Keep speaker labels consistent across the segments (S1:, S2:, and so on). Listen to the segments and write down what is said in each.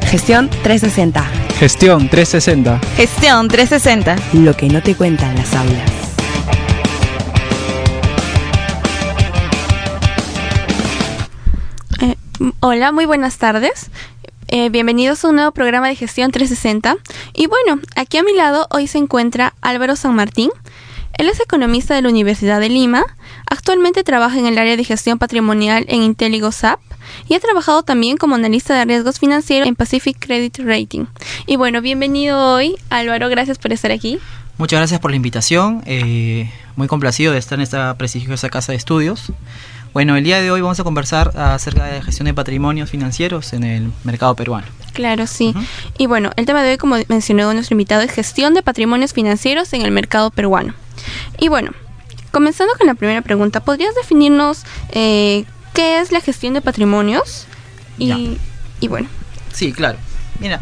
S1: Gestión 360.
S2: Gestión 360.
S3: Gestión 360.
S1: Lo que no te cuentan las aulas.
S4: Hola, muy buenas tardes. Bienvenidos a un nuevo programa de Gestión 360. Y bueno, aquí a mi lado hoy se encuentra Álvaro San Martín. Él es economista de la Universidad de Lima. Actualmente trabaja en el área de gestión patrimonial en Intelligo SAP y ha trabajado también como analista de riesgos financieros en Pacific Credit Rating. Y bueno, bienvenido hoy, Álvaro. Gracias por estar aquí.
S5: Muchas gracias por la invitación. Muy complacido de estar en esta prestigiosa casa de estudios. Bueno, el día de hoy vamos a conversar acerca de gestión de patrimonios financieros en el mercado peruano.
S4: Claro, sí. Y bueno, el tema de hoy, como mencionó nuestro invitado, es gestión de patrimonios financieros en el mercado peruano. Y bueno, comenzando con la primera pregunta, ¿podrías definirnos qué es la gestión de patrimonios? Y bueno.
S5: Sí, claro. Mira,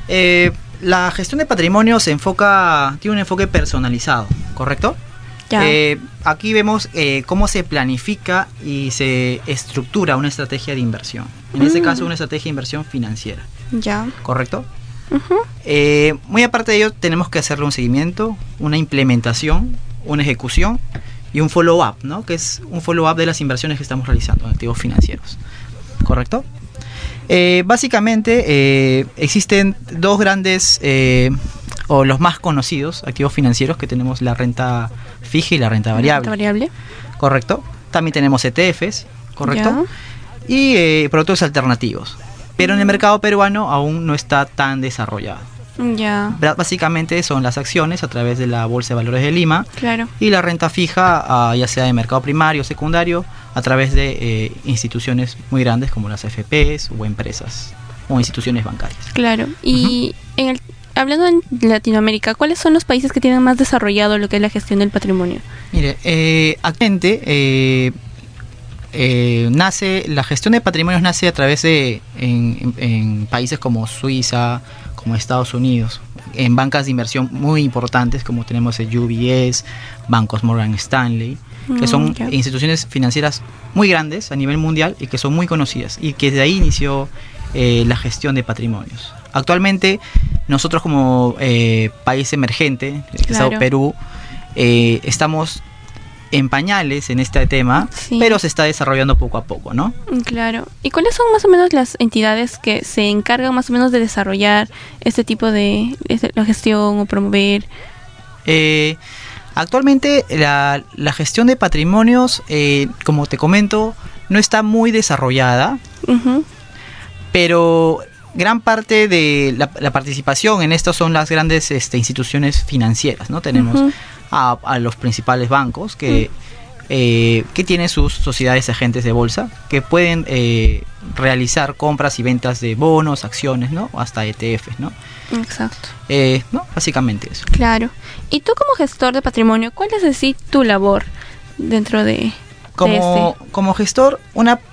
S5: la gestión de patrimonios tiene un enfoque personalizado, ¿correcto?
S4: Ya.
S5: Aquí vemos cómo se planifica y se estructura una estrategia de inversión. En este caso, una estrategia de inversión financiera.
S4: Ya.
S5: ¿Correcto? Muy aparte de ello, tenemos que hacerle un seguimiento, una implementación, una ejecución y un follow-up, ¿no? Que es un follow-up de las inversiones que estamos realizando en activos financieros. ¿Correcto? Básicamente, existen dos grandes, o los más conocidos, activos financieros, que tenemos la renta fija y la renta variable. ¿Correcto? También tenemos ETFs, ¿correcto? Ya. Y productos alternativos. Pero en el mercado peruano aún no está tan desarrollado.
S4: Ya.
S5: Básicamente son las acciones a través de la Bolsa de Valores de Lima.
S4: Claro.
S5: Y la renta fija, ya sea de mercado primario o secundario, a través de instituciones muy grandes como las AFPs o empresas o instituciones bancarias.
S4: Claro. Y hablando en Latinoamérica, ¿cuáles son los países que tienen más desarrollado lo que es la gestión del patrimonio?
S5: Mire, actualmente la gestión de patrimonios nace a través de en países como Suiza, como Estados Unidos, en bancas de inversión muy importantes como tenemos el UBS, bancos Morgan Stanley, que son instituciones financieras muy grandes a nivel mundial y que son muy conocidas, y que de ahí inició la gestión de patrimonios. Actualmente nosotros como país emergente, el Estado Perú, estamos en pañales en este tema, pero se está desarrollando poco a poco, ¿no?
S4: Claro. ¿Y cuáles son más o menos las entidades que se encargan más o menos de desarrollar este tipo de la gestión o promover?
S5: Actualmente la gestión de patrimonios, como te comento, no está muy desarrollada, pero gran parte de la participación en esto son las grandes instituciones financieras, ¿no? Tenemos a los principales bancos que tienen sus sociedades agentes de bolsa, que pueden realizar compras y ventas de bonos, acciones, ¿no? Hasta ETFs, ¿no?
S4: Exacto.
S5: ¿No? Básicamente eso.
S4: Claro. Y tú como gestor de patrimonio, ¿cuál es así tu labor dentro de
S5: Como gestor,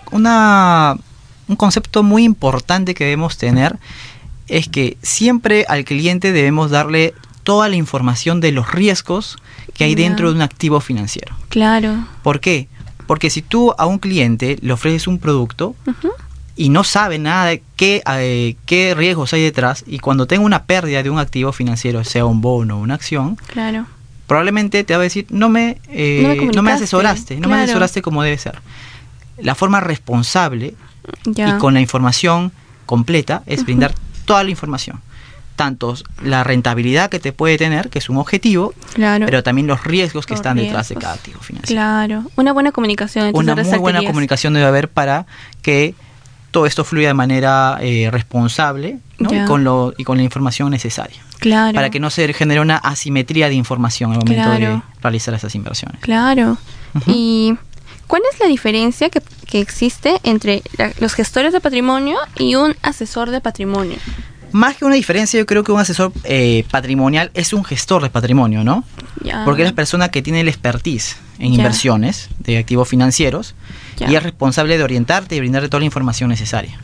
S5: un concepto muy importante que debemos tener es que siempre al cliente debemos darle toda la información de los riesgos que hay dentro de un activo financiero.
S4: Claro.
S5: ¿Por qué? Porque si tú a un cliente le ofreces un producto y no sabe nada de qué riesgos hay detrás, y cuando tenga una pérdida de un activo financiero, sea un bono o una acción, probablemente te va a decir, no me asesoraste, no me asesoraste como debe ser. La forma responsable y con la información completa es brindar toda la información, tanto la rentabilidad que te puede tener, que es un objetivo, pero también los riesgos que están detrás de cada activo financiero.
S4: Claro, una buena comunicación.
S5: Una muy buena comunicación debe haber para que todo esto fluya de manera responsable, ¿no? y con la información necesaria.
S4: Claro.
S5: Para que no se genere una asimetría de información al momento de realizar esas inversiones.
S4: Claro. ¿Y cuál es la diferencia que existe entre los gestores de patrimonio y un asesor de patrimonio?
S5: Más que una diferencia, yo creo que un asesor patrimonial es un gestor de patrimonio, ¿no? Porque es la persona que tiene el expertise en inversiones de activos financieros y es responsable de orientarte y brindarte toda la información necesaria.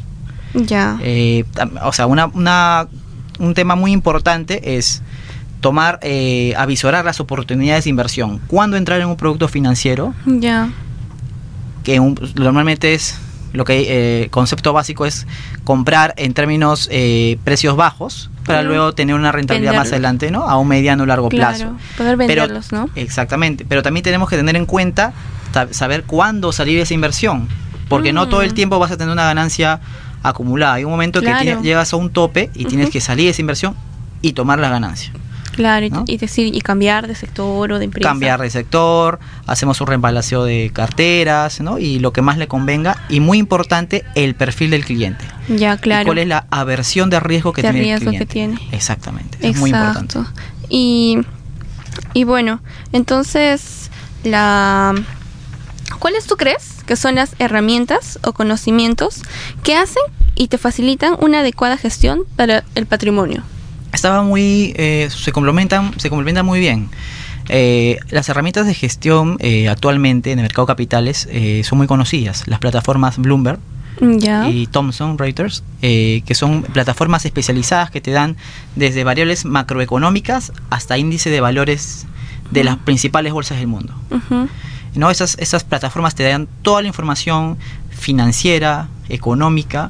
S5: O sea, un tema muy importante es avisorar las oportunidades de inversión. Cuándo entrar en un producto financiero, que normalmente es lo que concepto básico es comprar en términos precios bajos para luego tener una rentabilidad más adelante, ¿no? A un mediano o largo plazo.
S4: Poder venderlos, ¿no?
S5: Exactamente, pero también tenemos que tener en cuenta saber cuándo salir esa inversión, porque no todo el tiempo vas a tener una ganancia acumulada. Hay un momento que llegas a un tope y tienes que salir de esa inversión y tomar la ganancia.
S4: Claro,
S5: ¿no?
S4: y cambiar de sector o de empresa.
S5: Cambiar de sector, hacemos un rebalanceo de carteras, ¿no? Y lo que más le convenga. Y muy importante, el perfil del cliente.
S4: Ya, claro.
S5: ¿Y cuál es la aversión de riesgo que tiene el cliente? Exactamente, es muy importante.
S4: Y bueno, entonces, ¿cuáles tú crees que son las herramientas o conocimientos que hacen y te facilitan una adecuada gestión para el patrimonio?
S5: Se complementan muy bien. Las herramientas de gestión actualmente en el mercado de capitales son muy conocidas. Las plataformas Bloomberg y Thomson Reuters, que son plataformas especializadas que te dan desde variables macroeconómicas hasta índice de valores de las principales bolsas del mundo. ¿No? Esas plataformas te dan toda la información financiera, económica,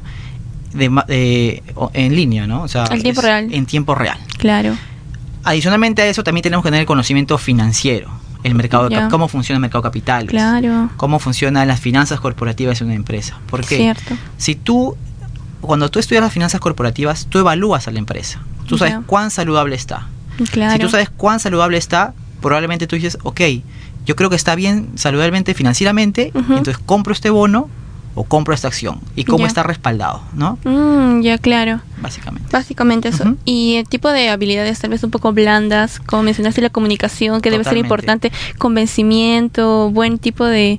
S5: en línea, ¿no? O sea, en tiempo real.
S4: Claro.
S5: Adicionalmente a eso también tenemos que tener conocimiento financiero, el mercado, cómo funciona el mercado de capitales, cómo funcionan las finanzas corporativas de una empresa. Porque cuando tú estudias las finanzas corporativas, tú evalúas a la empresa. Tú sabes cuán saludable está. Si tú sabes cuán saludable está, probablemente tú dices, ok, yo creo que está bien saludablemente financieramente, entonces compro este bono o compro esta acción y cómo está respaldado, ¿no?
S4: Claro. Básicamente eso. Y el tipo de habilidades tal vez un poco blandas, como mencionaste, la comunicación, que debe ser importante, convencimiento, buen tipo de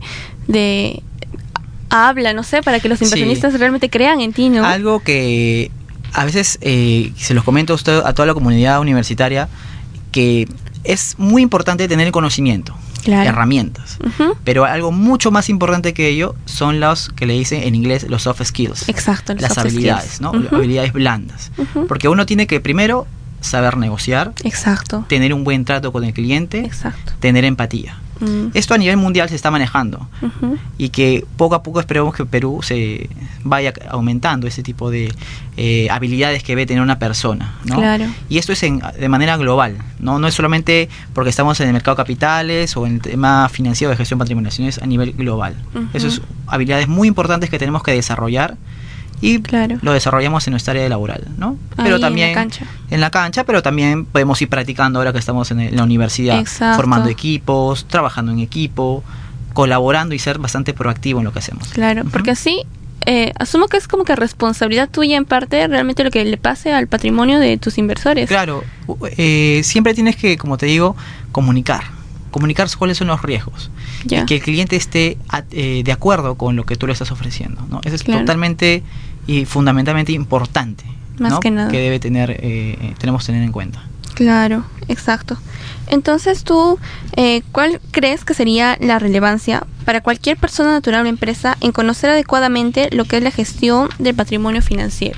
S4: habla, no sé, para que los inversionistas realmente crean en ti, ¿no?
S5: Algo que a veces se los comento a usted, a toda la comunidad universitaria, que es muy importante tener el conocimiento. Herramientas. Pero algo mucho más importante que ello son los que le dicen en inglés los soft skills.
S4: Exacto,
S5: las habilidades, ¿no? Habilidades blandas. Porque uno tiene que primero saber negociar, tener un buen trato con el cliente, tener empatía. Esto a nivel mundial se está manejando y que poco a poco esperemos que Perú se vaya aumentando ese tipo de habilidades que debe tener una persona, ¿no? Y esto es de manera global, no es solamente porque estamos en el mercado de capitales o en el tema financiero de gestión patrimonial, sino es a nivel global. Eso es habilidades muy importantes que tenemos que desarrollar y lo desarrollamos en nuestra área laboral, ¿no? Pero también en la cancha, pero también podemos ir practicando ahora que estamos en la universidad, formando equipos, trabajando en equipo, colaborando y ser bastante proactivo en lo que hacemos.
S4: Porque así asumo que es como que responsabilidad tuya en parte realmente lo que le pase al patrimonio de tus inversores.
S5: Siempre tienes que, como te digo, comunicar cuáles son los riesgos y que el cliente esté de acuerdo con lo que tú le estás ofreciendo, ¿no? Eso es totalmente y fundamentalmente importante,
S4: más que nada,
S5: que tenemos que tener en cuenta.
S4: Claro, exacto. Entonces tú, ¿cuál crees que sería la relevancia para cualquier persona natural o empresa en conocer adecuadamente lo que es la gestión del patrimonio financiero?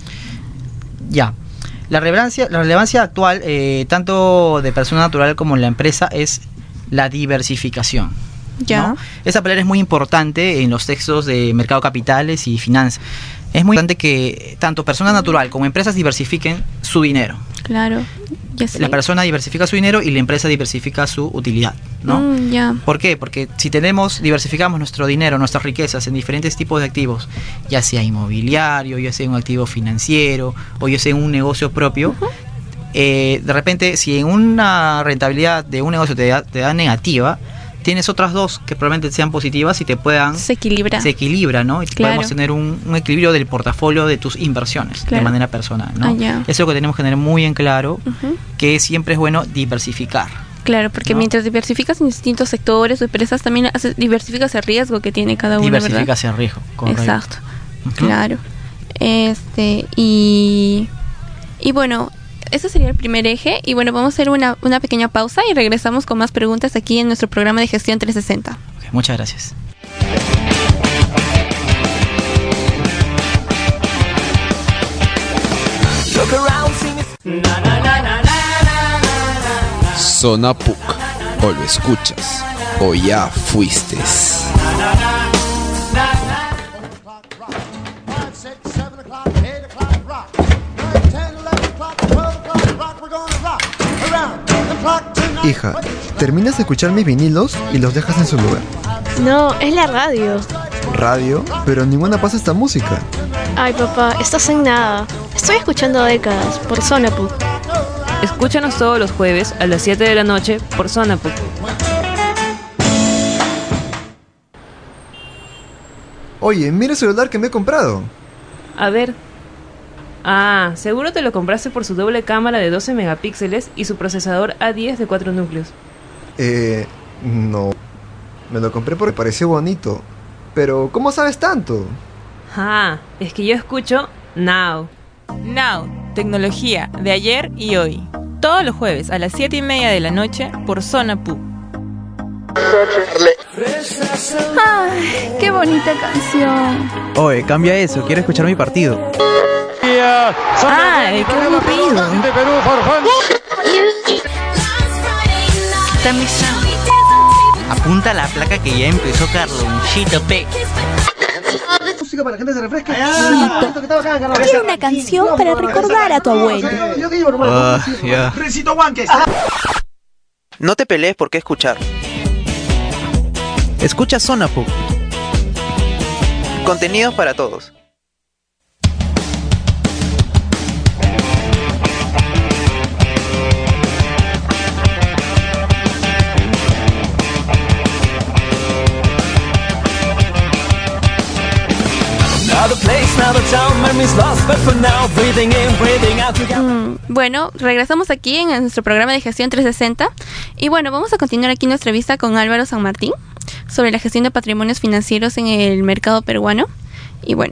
S5: La relevancia actual, tanto de persona natural como en la empresa, es la diversificación. ¿No? Esa palabra es muy importante en los textos de mercado de capitales y finanzas. Es muy importante que tanto persona natural como empresas diversifiquen su dinero. La persona diversifica su dinero y la empresa diversifica su utilidad, ¿no? ¿Por qué? Porque si diversificamos nuestro dinero, nuestras riquezas en diferentes tipos de activos, ya sea inmobiliario, ya sea un activo financiero o ya sea un negocio propio, de repente si en una rentabilidad de un negocio te da negativa, tienes otras dos que probablemente sean positivas y te puedan... Se equilibra, ¿no? Y podemos tener un equilibrio del portafolio de tus inversiones de manera personal, ¿no? Eso es lo que tenemos que tener muy en claro, que siempre es bueno diversificar.
S4: Porque mientras diversificas en distintos sectores o empresas, también diversificas el riesgo que tiene cada uno,
S5: diversificas el riesgo, correcto.
S4: Exacto, y bueno, ese sería el primer eje. Y bueno, vamos a hacer una pequeña pausa y regresamos con más preguntas aquí en nuestro programa de Gestión 360.
S5: Muchas gracias.
S3: Zona PUC, o lo escuchas o ya fuiste.
S6: Hija, terminas de escuchar mis vinilos y los dejas en su lugar.
S7: No, es la radio.
S6: Radio, pero ninguna pasa esta música.
S7: Ay, papá, estás en nada. Estoy escuchando décadas por Sonapu.
S8: Escúchanos todos los jueves a las 7 de la noche por Sonapu.
S6: Oye, mira el celular que me he comprado.
S8: A ver. Ah, seguro te lo compraste por su doble cámara de 12 megapíxeles y su procesador A10 de 4 núcleos.
S6: No. Me lo compré porque pareció bonito. Pero, ¿cómo sabes tanto?
S8: Ah, es que yo escucho Now.
S9: Now, tecnología de ayer y hoy. Todos los jueves a las 7:30 de la noche por Sonapu.
S10: ¡Ay, qué bonita canción!
S2: Oye, cambia eso, quiero escuchar mi partido.
S9: ¡Ay, qué aburrido!
S5: Apunta la placa que ya empezó Carlonchito P.
S10: Música para que la gente se refresque. Quiero una canción para recordar a tu abuelo.
S11: No te pelees por qué escuchar.
S2: Escucha Sonapu.
S11: Contenidos para todos.
S4: Bueno, regresamos aquí en nuestro programa de gestión 360 y bueno, vamos a continuar aquí nuestra entrevista con Álvaro San Martín sobre la gestión de patrimonios financieros en el mercado peruano. Y bueno,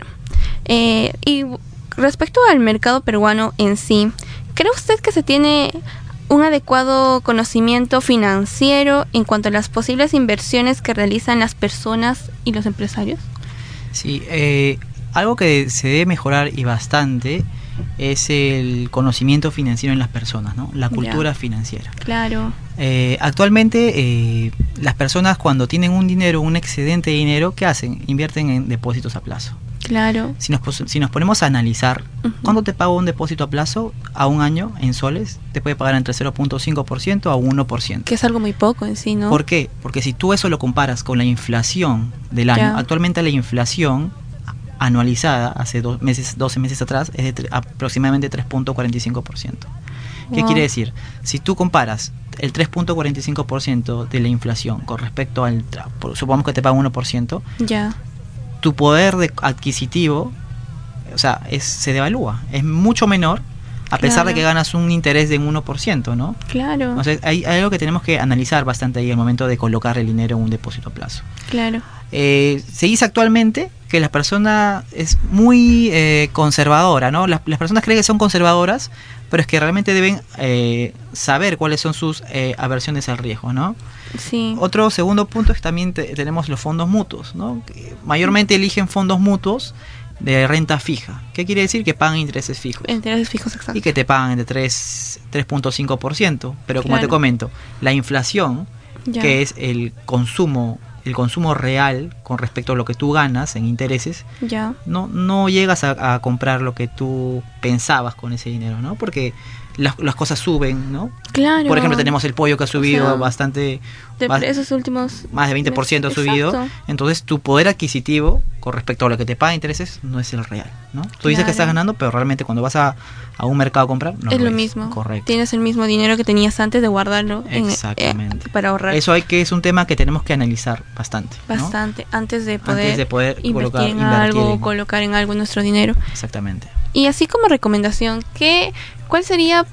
S4: y respecto al mercado peruano en sí, ¿cree usted que se tiene un adecuado conocimiento financiero en cuanto a las posibles inversiones que realizan las personas y los empresarios?
S5: Sí, algo que se debe mejorar y bastante es el conocimiento financiero en las personas, ¿no? La cultura financiera. Claro. Actualmente las personas cuando tienen un dinero, un excedente de dinero, ¿qué hacen? Invierten en depósitos a plazo.
S4: Claro.
S5: Si nos ponemos a analizar, ¿cuánto te paga un depósito a plazo a un año en soles? Te puede pagar entre 0.5% a 1%.
S4: Que es algo muy poco en sí, ¿no?
S5: ¿Por qué? Porque si tú eso lo comparas con la inflación del año, actualmente la inflación anualizada hace 12 meses atrás es de aproximadamente 3.45%. ¿Qué quiere decir? Si tú comparas el 3.45% de la inflación con respecto al, supongamos que te paga 1%, tu poder adquisitivo, o sea, se devalúa, es mucho menor a pesar de que ganas un interés de un 1%, ¿no? Claro. Entonces hay algo que tenemos que analizar bastante ahí al momento de colocar el dinero en un depósito a plazo. Claro. Se dice actualmente que la persona es muy conservadora, ¿no? Las personas creen que son conservadoras, pero es que realmente deben saber cuáles son sus aversiones al riesgo, ¿no? Sí. Otro segundo punto es que también tenemos los fondos mutuos, ¿no? Que mayormente eligen fondos mutuos de renta fija. ¿Qué quiere decir? Que pagan intereses fijos. Intereses fijos, exacto. Y que te pagan entre 3.5%. Pero como te comento, la inflación, que es el consumo real con respecto a lo que tú ganas en intereses, no llegas a comprar lo que tú pensabas con ese dinero, ¿no? Porque las cosas suben, ¿no? Claro. Por ejemplo, tenemos el pollo que ha subido bastante. Esos últimos. Más de 20% ha subido. Exacto. Entonces, tu poder adquisitivo con respecto a lo que te paga intereses no es el real, ¿no? Tú dices que estás ganando, pero realmente cuando vas a un mercado a comprar, no es lo mismo. Correcto. Tienes el mismo dinero que tenías antes de guardarlo. Exactamente. Para ahorrar. Eso es un tema que tenemos que analizar bastante. Bastante. ¿No? Antes de poder invertir en algo, colocar en algo nuestro dinero. Exactamente. Y así como recomendación, ¿cuál sería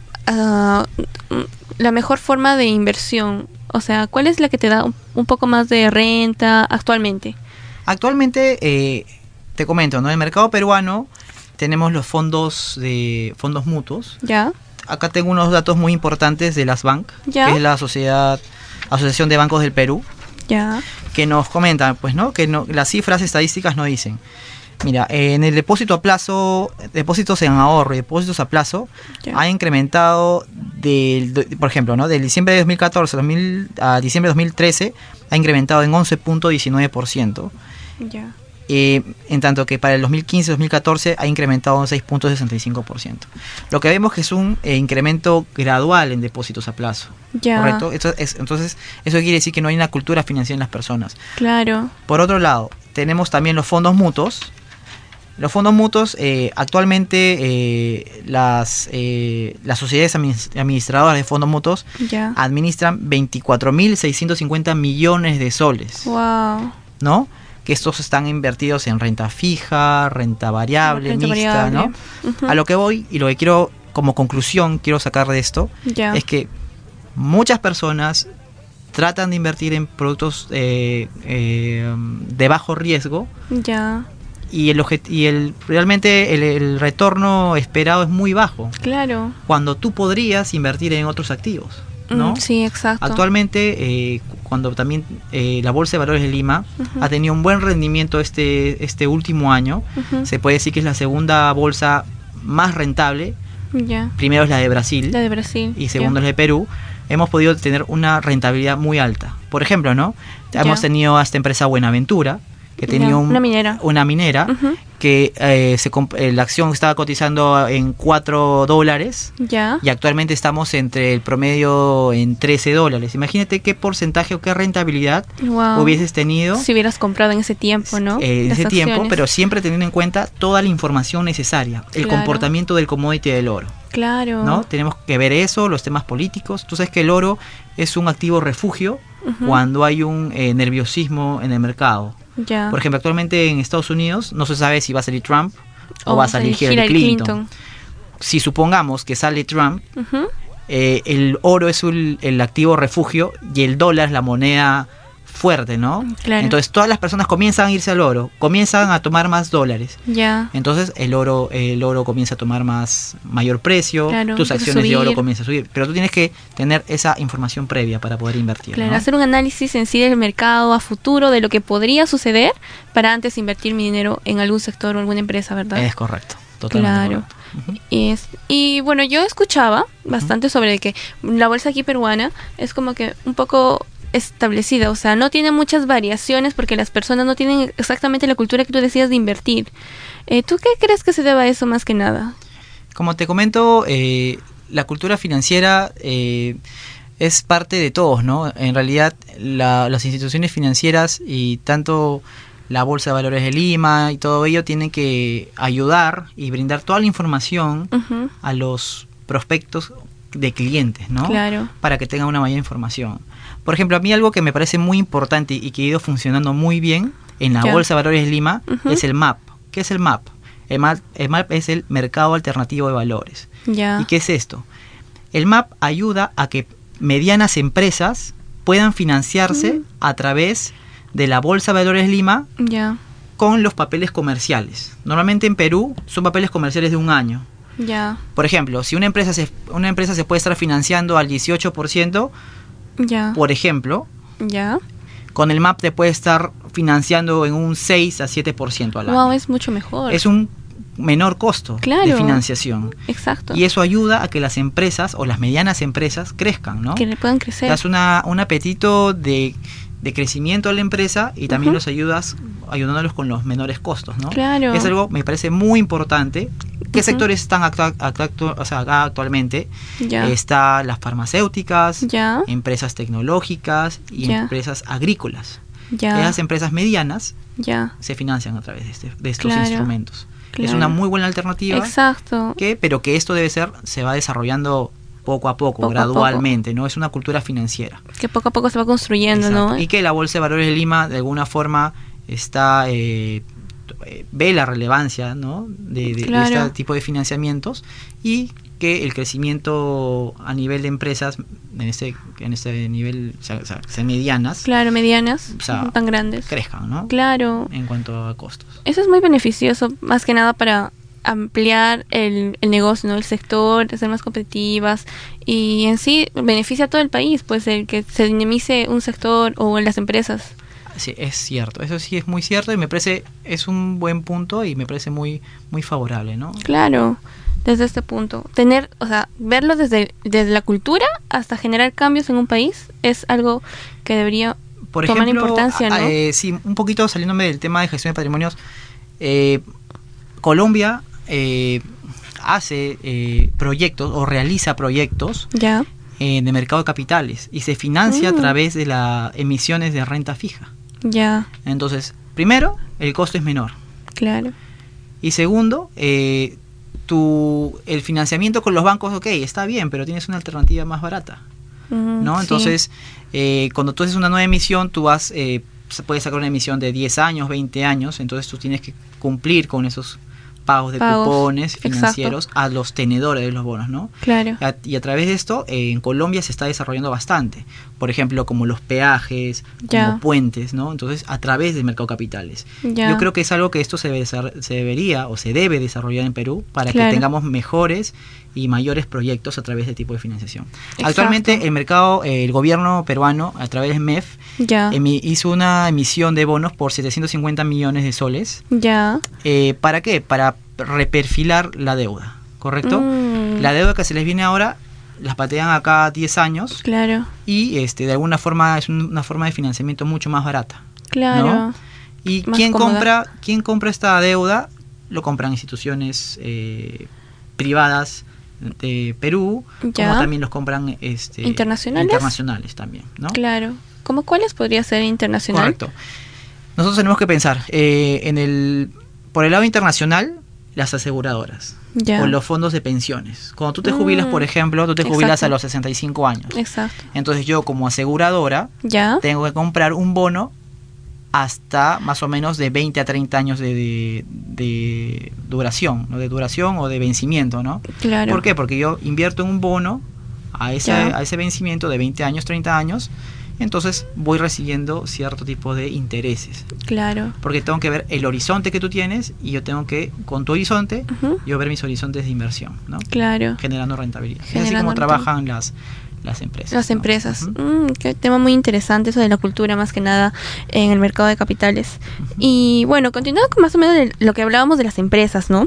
S5: la mejor forma de inversión? O sea, ¿cuál es la que te da un poco más de renta actualmente? Actualmente, te comento, ¿no? En el mercado peruano tenemos los fondos mutuos. Ya. Acá tengo unos datos muy importantes de las BANC, que es la Asociación de Bancos del Perú, que nos comentan, pues, ¿no? Que las cifras estadísticas nos dicen. Mira, en el depósito a plazo, depósitos en ahorro y depósitos a plazo, ha incrementado, por ejemplo, ¿no? Del diciembre de 2014 a diciembre de 2013, ha incrementado en 11.19%. en tanto que para el 2015-2014 ha incrementado un 6.65%. Lo que vemos que es un incremento gradual en depósitos a plazo.
S4: Ya.
S5: ¿Correcto? Entonces, eso quiere decir que no hay una cultura financiera en las personas.
S4: Claro.
S5: Por otro lado, tenemos también los fondos mutuos. Los fondos mutuos, actualmente las sociedades administradoras de fondos mutuos
S4: Ya.
S5: administran 24.650 millones de soles,
S4: Wow.
S5: ¿no? Que estos están invertidos en renta fija, renta variable,
S4: Renta
S5: mixta,
S4: variable.
S5: ¿no?
S4: Ujú.
S5: A lo que voy y lo que quiero, como conclusión, quiero sacar de esto,
S4: Ya.
S5: es que muchas personas tratan de invertir en productos de bajo riesgo
S4: Ya.
S5: y realmente el retorno esperado es muy bajo,
S4: Claro.
S5: cuando tú podrías invertir en otros activos, ¿no?
S4: Sí, exacto.
S5: Actualmente, cuando también la Bolsa de Valores de Lima
S4: Ujú.
S5: ha tenido un buen rendimiento este último año,
S4: Ujú.
S5: se puede decir que es la segunda bolsa más rentable.
S4: Ya.
S5: Primero es la de Brasil
S4: La de Brasil.
S5: y segundo es la de Perú. Hemos podido tener una rentabilidad muy alta. Por ejemplo, ¿no?
S4: Ya.
S5: Hemos tenido a esta empresa Buenaventura, que tenía
S4: Ya, una minera.
S5: una minera
S4: Ujú.
S5: que la acción estaba cotizando en $4
S4: Ya.
S5: y actualmente estamos entre el promedio en $13. Imagínate qué porcentaje o qué rentabilidad
S4: Wow.
S5: hubieses tenido
S4: Si hubieras comprado en ese tiempo, ¿no?
S5: en
S4: Las
S5: ese tiempo,
S4: acciones.
S5: pero siempre teniendo en cuenta toda la información necesaria, el
S4: Claro.
S5: comportamiento del commodity del oro,
S4: Claro.
S5: ¿no? Tenemos que ver eso, los temas políticos. Tú sabes que el oro es un activo refugio
S4: Ujú.
S5: cuando hay un nerviosismo en el mercado.
S4: Ya.
S5: Por ejemplo, actualmente en Estados Unidos no se sabe si va a salir Trump o
S4: O
S5: va a salir Hillary Clinton.
S4: Clinton.
S5: Si supongamos que sale Trump,
S4: Ujú.
S5: el oro es el activo refugio y el dólar es la moneda fuerte, ¿no?
S4: Claro.
S5: Entonces todas las personas comienzan a irse al oro, comienzan a tomar más dólares.
S4: Ya.
S5: Entonces el oro comienza a tomar mayor precio,
S4: Claro,
S5: tus
S4: empieza a
S5: acciones de oro
S4: subir.
S5: comienzan a subir, pero tú tienes que tener esa información previa para poder invertir,
S4: Claro,
S5: ¿no?
S4: hacer un análisis en sí del mercado a futuro, de lo que podría suceder para antes invertir mi dinero en algún sector o alguna empresa, ¿verdad?
S5: Es correcto, totalmente
S4: Claro.
S5: correcto.
S4: Y bueno, yo escuchaba bastante sobre que la bolsa aquí peruana es como que un poco establecida, o sea, no tiene muchas variaciones porque las personas no tienen exactamente la cultura que tú decías de invertir. ¿Tú qué crees que se deba a eso más que nada?
S5: Como te comento, la cultura financiera es parte de todos, ¿no? En realidad, las instituciones financieras y tanto la Bolsa de Valores de Lima y todo ello tienen que ayudar y brindar toda la información
S4: Ujú.
S5: a los prospectos de clientes, ¿no?
S4: Claro.
S5: Para que tengan una mayor información. Por ejemplo, a mí algo que me parece muy importante y que ha ido funcionando muy bien en la
S4: Ya.
S5: Bolsa de Valores de Lima
S4: Ujú.
S5: es el MAP. ¿Qué es el MAP? El MAP es el Mercado Alternativo de Valores.
S4: Ya.
S5: ¿Y qué es esto? El MAP ayuda a que medianas empresas puedan financiarse a través de la Bolsa de Valores de Lima
S4: Ya.
S5: con los papeles comerciales. Normalmente en Perú son papeles comerciales de un año.
S4: Ya.
S5: Por ejemplo, si una empresa se puede estar financiando al 18%,
S4: Ya.
S5: por ejemplo,
S4: Ya.
S5: con el MAP te puede estar financiando en un 6 a 7% al año.
S4: Wow, es mucho mejor.
S5: Es un menor costo
S4: Claro.
S5: de financiación.
S4: Exacto.
S5: Y eso ayuda a que las empresas o las medianas empresas crezcan, ¿no?
S4: Que le puedan crecer.
S5: Das un apetito de crecimiento a la empresa y también
S4: Ujú.
S5: los ayudas ayudándolos con los menores costos, ¿no?
S4: Claro.
S5: Es algo, me parece muy importante. ¿Qué
S4: Ujú.
S5: sectores están acá actualmente?
S4: Ya.
S5: Está las farmacéuticas,
S4: Ya.
S5: empresas tecnológicas y
S4: Ya.
S5: empresas agrícolas.
S4: Ya.
S5: Esas empresas medianas
S4: Ya.
S5: se financian a través de estos
S4: Claro.
S5: instrumentos. Es
S4: Claro.
S5: una muy buena alternativa.
S4: Exacto.
S5: Pero que esto se va desarrollando poco a poco,
S4: Poco a
S5: gradualmente, ¿no? Es una cultura financiera.
S4: Que poco a poco se va construyendo,
S5: Exacto.
S4: ¿no?
S5: Y que la Bolsa de Valores de Lima de alguna forma está ve la relevancia, ¿no? de
S4: Claro.
S5: este tipo de financiamientos y que el crecimiento a nivel de empresas en este nivel, o sea, sean medianas,
S4: Claro, medianas,
S5: o sea,
S4: no tan grandes.
S5: crezcan, ¿no?
S4: Claro.
S5: En cuanto a costos.
S4: Eso es muy beneficioso, más que nada para ampliar el negocio, ¿no? El sector, ser más competitivas y en sí beneficia a todo el país, pues el que se dinamice un sector o en las empresas.
S5: Sí, es cierto, eso sí es muy cierto y me parece, es un buen punto y me parece muy, muy favorable, ¿no?
S4: Claro, desde este punto. Tener, o sea, verlo desde la cultura hasta generar cambios en un país es algo que debería
S5: Por
S4: toman
S5: ejemplo,
S4: importancia, ¿no?
S5: Sí, un poquito saliéndome del tema de gestión de patrimonios, Colombia hace proyectos o realiza proyectos
S4: Ya.
S5: de mercado de capitales y se financia a través de las emisiones de renta fija.
S4: Ya.
S5: Entonces, primero, el costo es menor.
S4: Claro.
S5: Y segundo, el financiamiento con los bancos, ok, está bien, pero tienes una alternativa más barata, ¿no? Entonces, cuando tú haces una nueva emisión, tú puedes sacar una emisión de 10 años, 20 años, entonces tú tienes que cumplir con esos pagos de cupones financieros a los tenedores de los bonos, ¿no?
S4: Claro.
S5: Y a través de esto, en Colombia se está desarrollando bastante. Por ejemplo, como los peajes, como puentes, ¿no? Entonces, a través del mercado de capitales.
S4: Ya.
S5: Yo creo que es algo que esto se debería o se debe desarrollar en Perú para que tengamos mejores y mayores proyectos a través de tipo de financiación.
S4: Exacto.
S5: Actualmente el gobierno peruano, a través de MEF, hizo una emisión de bonos por 750 millones de soles.
S4: Ya.
S5: ¿Para qué? Para reperfilar la deuda, ¿correcto? La deuda que se les viene ahora las patean acá 10 años.
S4: Claro.
S5: Y de alguna forma es una forma de financiamiento mucho más barata.
S4: Claro.
S5: ¿No? ¿Y quién compra esta deuda? Lo compran instituciones privadas de Perú, como también los compran internacionales también, ¿no?
S4: Claro. ¿Cómo cuáles podría ser internacional?
S5: Correcto. Nosotros tenemos que pensar por el lado internacional, las aseguradoras o los fondos de pensiones. Cuando tú te jubilas, por ejemplo, tú te jubilas a los 65 años.
S4: Exacto.
S5: Entonces yo como aseguradora tengo que comprar un bono hasta más o menos de 20 a 30 años de duración, ¿no? De duración o de vencimiento, ¿no?
S4: Claro.
S5: ¿Por qué? Porque yo invierto en un bono a ese vencimiento de 20 años, 30 años, entonces voy recibiendo cierto tipo de intereses.
S4: Claro.
S5: Porque tengo que ver el horizonte que tú tienes y yo tengo que, con tu horizonte, yo ver mis horizontes de inversión, ¿no?
S4: Claro.
S5: Generando rentabilidad. Es así como trabajan las empresas.
S4: Las empresas. Qué tema muy interesante eso de la cultura, más que nada, en el mercado de capitales. Y bueno, continuando con más o menos de lo que hablábamos de las empresas, ¿no?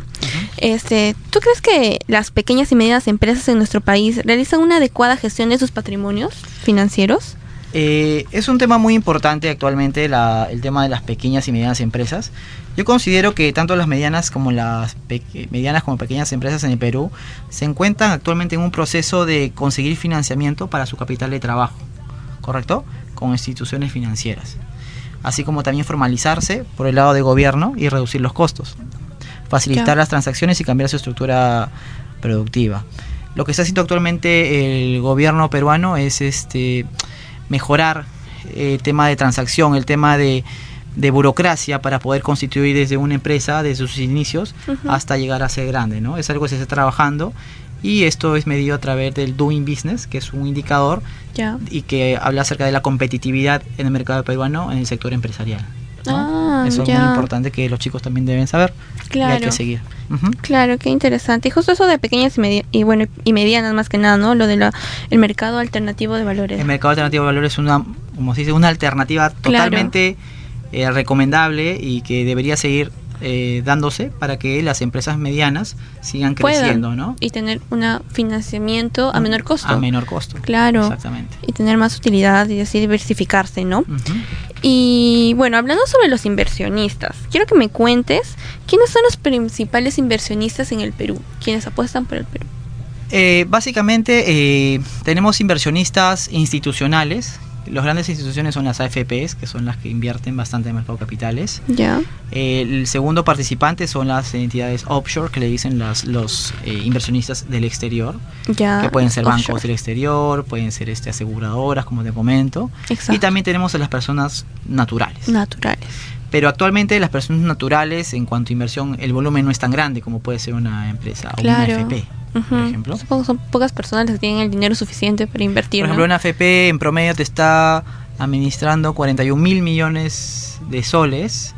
S4: ¿Tú crees que las pequeñas y medianas empresas en nuestro país realizan una adecuada gestión de sus patrimonios financieros?
S5: Es un tema muy importante actualmente el tema de las pequeñas y medianas empresas. Yo considero que tanto las medianas como medianas como pequeñas empresas en el Perú se encuentran actualmente en un proceso de conseguir financiamiento para su capital de trabajo, ¿correcto? Con instituciones financieras, así como también formalizarse por el lado de gobierno y reducir los costos, facilitar las transacciones y cambiar su estructura productiva. Lo que está haciendo actualmente el gobierno peruano es mejorar el tema de transacción, el tema de burocracia para poder constituir desde una empresa, desde sus inicios, hasta llegar a ser grande, ¿no? Es algo que se está trabajando y esto es medido a través del Doing Business, que es un indicador y que habla acerca de la competitividad en el mercado peruano en el sector empresarial, ¿no? Eso es muy importante que los chicos también deben saber y hay que seguir.
S4: Claro, qué interesante. Y justo eso de pequeñas y medianas más que nada, ¿no? Lo de el mercado alternativo de valores.
S5: El mercado alternativo de valores es como se dice, una alternativa totalmente recomendable y que debería seguir dándose para que las empresas medianas sigan creciendo, ¿no?
S4: Y tener un financiamiento a menor costo.
S5: A menor costo.
S4: Claro.
S5: Exactamente.
S4: Y tener más utilidad y así diversificarse, ¿no? Y bueno, hablando sobre los inversionistas, quiero que me cuentes quiénes son los principales inversionistas en el Perú, quienes apuestan por el Perú.
S5: Básicamente tenemos inversionistas institucionales. Las grandes instituciones son las AFPs, que son las que invierten bastante en el mercado de capitales. El segundo participante son las entidades offshore, que le dicen los inversionistas del exterior, que pueden ser bancos del exterior, pueden ser aseguradoras, como te comento. Y también tenemos a las personas naturales. Pero actualmente las personas naturales, en cuanto a inversión, el volumen no es tan grande como puede ser una empresa o una AFP. Por ejemplo.
S4: Supongo que son pocas personas las que tienen el dinero suficiente para invertir.
S5: Por ejemplo, una AFP en promedio te está administrando 41.000 millones de soles.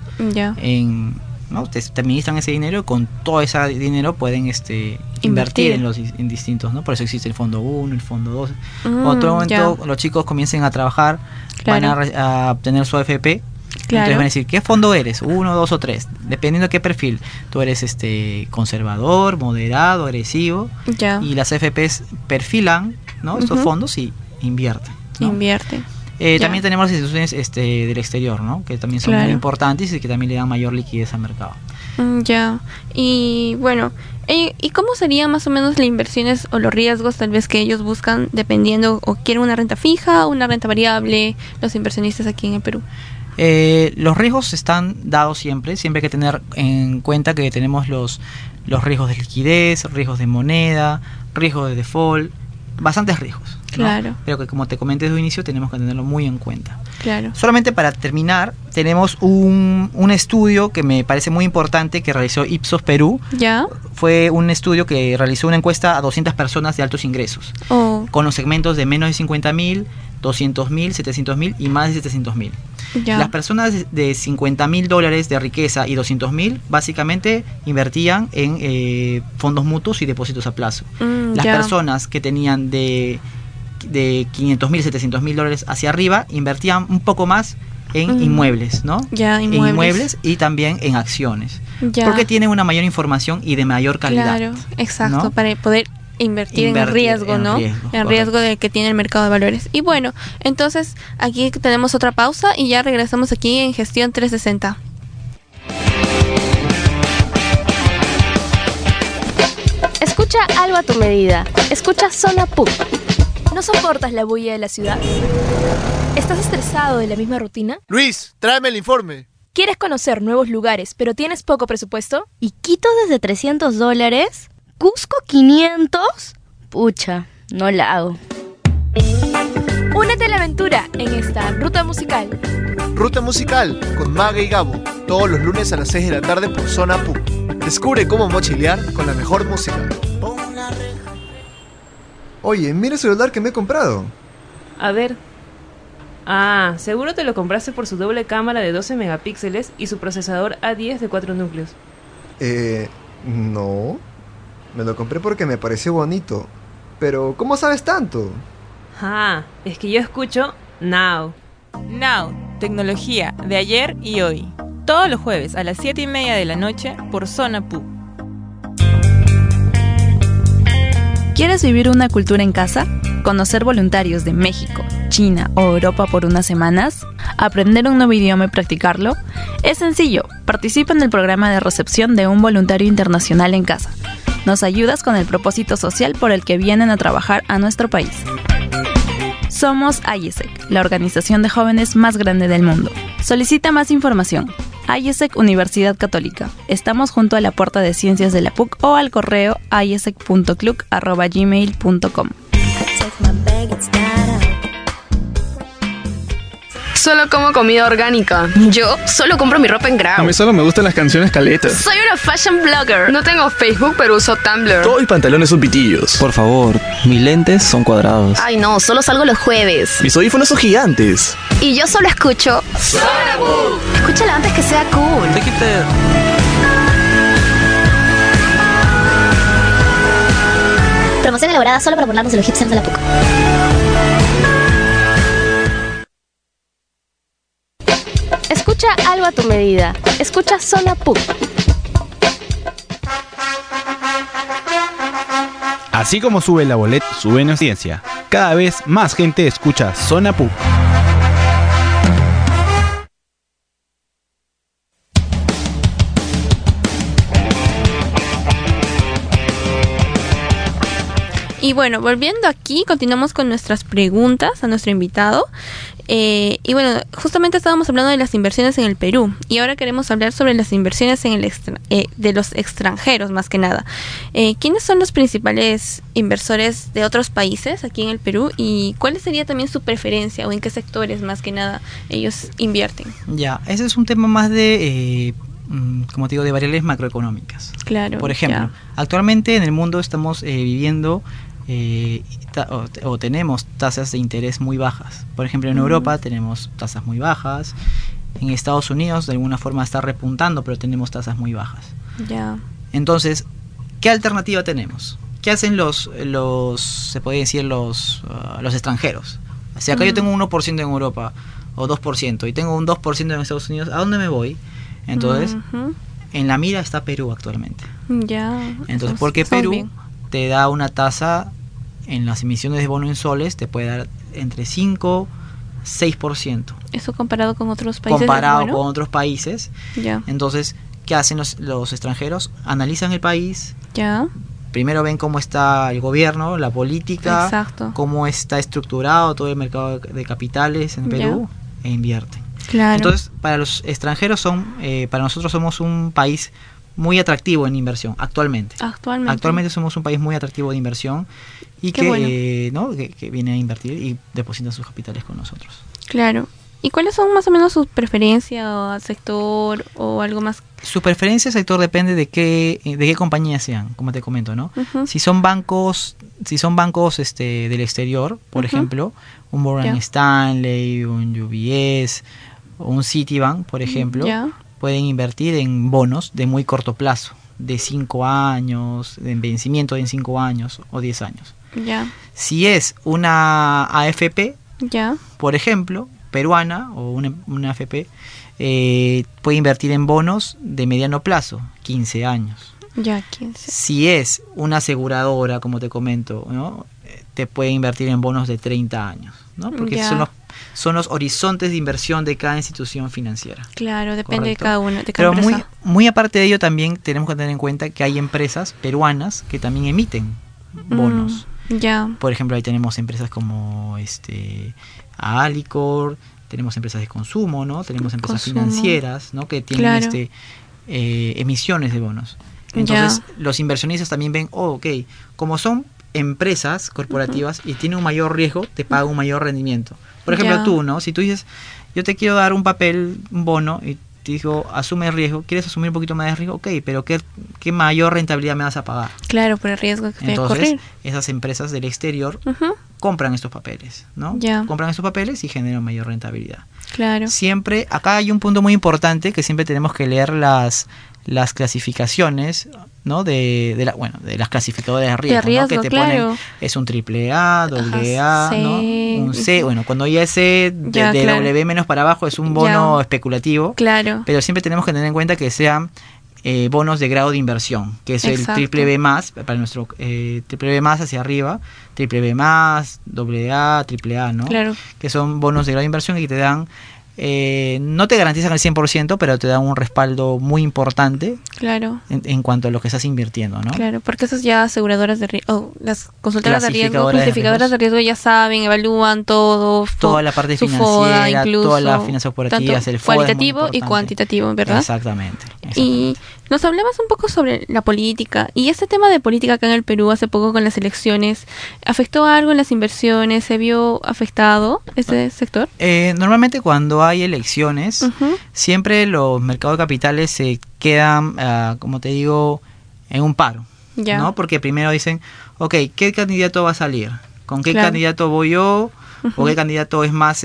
S5: Te administran ese dinero y con todo ese dinero pueden invertir en distintos, ¿no? Por eso existe el fondo 1, el fondo 2. Otro momento los chicos comiencen a trabajar, van a obtener su AFP. Entonces van a decir, ¿qué fondo eres? 1, 2 o 3, dependiendo de qué perfil. Tú eres conservador, moderado, agresivo. Y las FPs perfilan, ¿no? Estos fondos y invierten, ¿no? También tenemos las instituciones del exterior, ¿no? Que también son muy importantes y que también le dan mayor liquidez al mercado.
S4: Ya. Y bueno, ¿y cómo serían más o menos las inversiones o los riesgos tal vez que ellos buscan dependiendo o quieren una renta fija o una renta variable los inversionistas aquí en el Perú?
S5: Los riesgos están dados siempre hay que tener en cuenta que tenemos los riesgos de liquidez, riesgos de moneda, riesgos de default, bastantes riesgos, ¿no?
S4: Claro.
S5: Pero que como te comenté desde un inicio tenemos que tenerlo muy en cuenta.
S4: Claro.
S5: Solamente para terminar, tenemos un estudio que me parece muy importante que realizó Ipsos Perú.
S4: ¿Ya?
S5: Fue un estudio que realizó una encuesta a 200 personas de altos ingresos, con los segmentos de menos de 50.000, 200.000, 700.000 y más de 700.000. Las personas de $50.000 de riqueza y 200.000 básicamente invertían en fondos mutuos y depósitos a plazo. Las personas que tenían de $500.000, $700.000 hacia arriba invertían un poco más en inmuebles, ¿no?
S4: Ya,
S5: en inmuebles y también en acciones. Porque tienen una mayor información y de mayor calidad.
S4: Claro, exacto,
S5: ¿no?
S4: Para poder invertir en riesgo, ¿no? En riesgo del que tiene el mercado de valores. Y bueno, entonces aquí tenemos otra pausa y ya regresamos aquí en Gestión 360.
S7: Escucha algo a tu medida. Escucha Zona PUC.
S10: ¿No soportas la bulla de la ciudad? ¿Estás estresado de la misma rutina?
S12: Luis, tráeme el informe.
S10: ¿Quieres conocer nuevos lugares, pero tienes poco presupuesto?
S13: ¿Y Quito desde $300? ¿Cusco 500? Pucha, no la hago.
S10: Únete a la aventura en esta Ruta Musical.
S12: Ruta Musical con Maga y Gabo, todos los lunes a las 6 de la tarde por Zona PUC. Descubre cómo mochilear con la mejor música.
S6: Oye, mira el celular que me he comprado.
S8: A ver. Seguro te lo compraste por su doble cámara de 12 megapíxeles y su procesador A10 de 4 núcleos.
S6: No. Me lo compré porque me pareció bonito. Pero, ¿cómo sabes tanto?
S8: Es que yo escucho Now.
S9: Now, tecnología de ayer y hoy. Todos los jueves a las 7:30 de la noche por Zona PUC. ¿Quieres vivir una cultura en casa? ¿Conocer voluntarios de México, China o Europa por unas semanas? ¿Aprender un nuevo idioma y practicarlo? Es sencillo. Participa en el programa de recepción de un voluntario internacional en casa. Nos ayudas con el propósito social por el que vienen a trabajar a nuestro país. Somos IESEC, la organización de jóvenes más grande del mundo. Solicita más información. IESEC Universidad Católica. Estamos junto a la Puerta de Ciencias de la PUC o al correo iesec.cluc@gmail.com.
S14: Solo como comida orgánica. Yo solo compro mi ropa en Grau.
S15: A mí solo me gustan las canciones caletas.
S14: Soy una fashion blogger. No tengo Facebook, pero uso Tumblr.
S15: Todo y pantalones son pitillos.
S16: Por favor, mis lentes son cuadrados.
S14: Ay no, solo salgo los jueves.
S15: Mis audífonos son gigantes.
S14: Y yo solo escucho Zona PUC. Escúchala antes que sea cool.
S13: Promoción elaborada solo para burlarnos de los hipsters de la PUC.
S7: Escucha algo a tu medida. Escucha Zona PUC.
S17: Así como sube la boleta, sube la audiencia. Cada vez más gente escucha Zona PUC.
S4: Y bueno, volviendo aquí, continuamos con nuestras preguntas a nuestro invitado. Y bueno, justamente estábamos hablando de las inversiones en el Perú y ahora queremos hablar sobre las inversiones en el de los extranjeros más que nada. ¿Quiénes son los principales inversores de otros países aquí en el Perú y cuál sería también su preferencia o en qué sectores más que nada ellos invierten?
S5: Ya, ese es un tema más de, como te digo, de variables macroeconómicas.
S4: Claro.
S5: Por ejemplo, actualmente en el mundo estamos viviendo o tenemos tasas de interés muy bajas. Por ejemplo, en Europa tenemos tasas muy bajas. En Estados Unidos de alguna forma está repuntando, pero tenemos tasas muy bajas.
S4: Ya.
S5: Entonces, ¿qué alternativa tenemos? ¿Qué hacen se podría decir los extranjeros? O sea, acá yo tengo un 1% en Europa o 2% y tengo un 2% en Estados Unidos. ¿A dónde me voy? Entonces, en la mira está Perú actualmente.
S4: Ya.
S5: Entonces, porque Perú te da una tasa en las emisiones de bono en soles, te puede dar entre 5 6%.
S4: Eso comparado con otros países.
S5: Comparado
S4: bueno.
S5: con otros países.
S4: Ya.
S5: Entonces, ¿qué hacen los extranjeros? Analizan el país.
S4: Ya.
S5: Primero ven cómo está el gobierno, la política,
S4: Exacto.
S5: cómo está estructurado todo el mercado de capitales en Perú, e invierten.
S4: Claro.
S5: Entonces, para los extranjeros para nosotros somos un país muy atractivo en inversión actualmente. Actualmente somos un país muy atractivo de inversión y que viene a invertir y depositan sus capitales con nosotros.
S4: Claro. ¿Y cuáles son más o menos sus preferencias al sector o algo más?
S5: Su preferencia al sector depende de qué compañía sean, como te comento, ¿no?
S4: Uh-huh.
S5: Si son bancos del exterior, por ejemplo, un Morgan Stanley, un UBS o un Citibank, por ejemplo, pueden invertir en bonos de muy corto plazo, de 5 años, de vencimiento en 5 años o 10 años.
S4: Ya.
S5: Si es una AFP, por ejemplo, peruana o una AFP, puede invertir en bonos de mediano plazo, 15 años.
S4: Ya, 15.
S5: Si es una aseguradora, como te comento, ¿no? Te puede invertir en bonos de 30 años, ¿no? Porque son los horizontes de inversión de cada institución financiera.
S4: Claro, depende de cada uno.
S5: Pero muy aparte de ello, también tenemos que tener en cuenta que hay empresas peruanas que también emiten bonos. Por ejemplo, ahí tenemos empresas como Alicor, tenemos empresas de consumo, ¿no? Tenemos empresas financieras, ¿no? Que tienen emisiones de bonos. Entonces, los inversionistas también ven, como son empresas corporativas y tienen un mayor riesgo, te pagan un mayor rendimiento. Por ejemplo, tú, ¿no? Si tú dices, yo te quiero dar un bono, y te digo, asume el riesgo, ¿quieres asumir un poquito más de riesgo? Ok, pero ¿qué mayor rentabilidad me vas a pagar?
S4: Claro, por el riesgo que te va a correr.
S5: Entonces, esas empresas del exterior compran estos papeles, ¿no? Compran estos papeles y generan mayor rentabilidad.
S4: Claro.
S5: Siempre, acá hay un punto muy importante que siempre tenemos que leer las clasificaciones, ¿no? de las clasificadoras de riesgo, ¿no? Que te ponen, es un AAA, AA, ¿no? Un C, cuando ya es C, de W menos para abajo es un bono especulativo, pero siempre tenemos que tener en cuenta que sean bonos de grado de inversión, que es el BBB+, para nuestro BBB+ hacia arriba, BBB+, AA, AAA, ¿no? Que son bonos de grado de inversión y que te dan no te garantizan el 100%, pero te dan un respaldo muy importante en cuanto a lo que estás invirtiendo, ¿no?
S4: Claro, porque esas ya aseguradoras de riesgo, las consultoras de riesgo, clasificadoras de riesgo ya saben, evalúan todo,
S5: toda la parte financiera, todas las finanzas corporativas, el
S4: cualitativo y cuantitativo, ¿verdad?
S5: Exactamente.
S4: Y nos hablabas un poco sobre la política, y este tema de política acá en el Perú hace poco con las elecciones, ¿afectó algo en las inversiones? ¿Se vio afectado este sector?
S5: Normalmente cuando hay elecciones, siempre los mercados de capitales se quedan, como te digo, en un paro, ¿no? Porque primero dicen, ¿qué candidato va a salir? ¿Con qué candidato voy yo? ¿O qué candidato es más,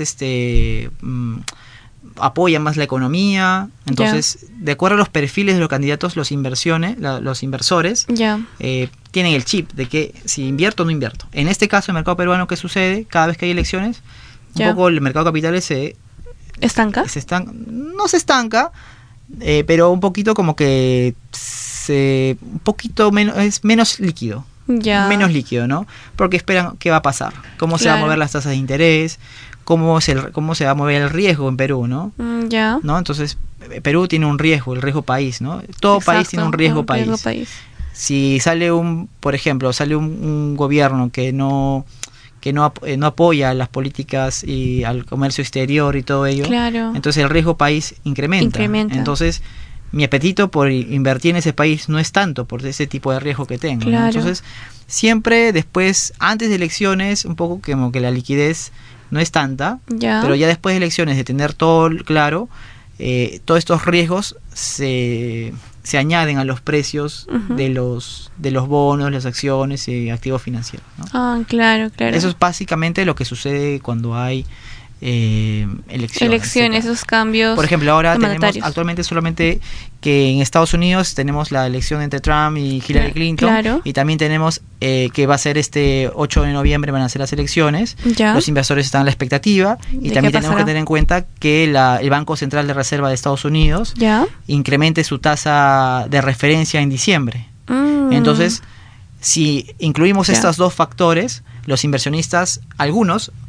S5: apoya más la economía? Entonces, de acuerdo a los perfiles de los candidatos, los inversores tienen el chip de que si invierto o no invierto. En este caso, el mercado peruano, ¿qué sucede? Cada vez que hay elecciones, un poco el mercado de capitales se
S4: ¿estanca?
S5: No se estanca, pero un poquito como que un poquito menos, es menos líquido. Menos líquido, ¿no? Porque esperan qué va a pasar, cómo se van a mover las tasas de interés, cómo se va a mover el riesgo en Perú, ¿no? ¿No? Entonces, Perú tiene un riesgo, el riesgo país, ¿no? Todo país tiene un riesgo país. Si sale por ejemplo, sale un gobierno que no apoya las políticas y al comercio exterior y todo ello, entonces el riesgo país incrementa. Entonces, mi apetito por invertir en ese país no es tanto por ese tipo de riesgo que tengo, ¿no? Entonces, siempre después, antes de elecciones, un poco como que la liquidez no es tanta, pero ya después de elecciones, de tener todo claro, todos estos riesgos se añaden a los precios de los bonos, las acciones y activos financieros, ¿no?
S4: Claro.
S5: Eso es básicamente lo que sucede cuando hay
S4: elecciones, esos cambios.
S5: Por ejemplo, ahora tenemos actualmente solamente que en Estados Unidos tenemos la elección entre Trump y Hillary Clinton, y también tenemos que va a ser 8 de noviembre van a ser las elecciones. Los inversores están a la expectativa y también tenemos que tener en cuenta que el Banco Central de Reserva de Estados Unidos incremente su tasa de referencia en diciembre. Entonces, si incluimos estos dos factores, los inversionistas, algunos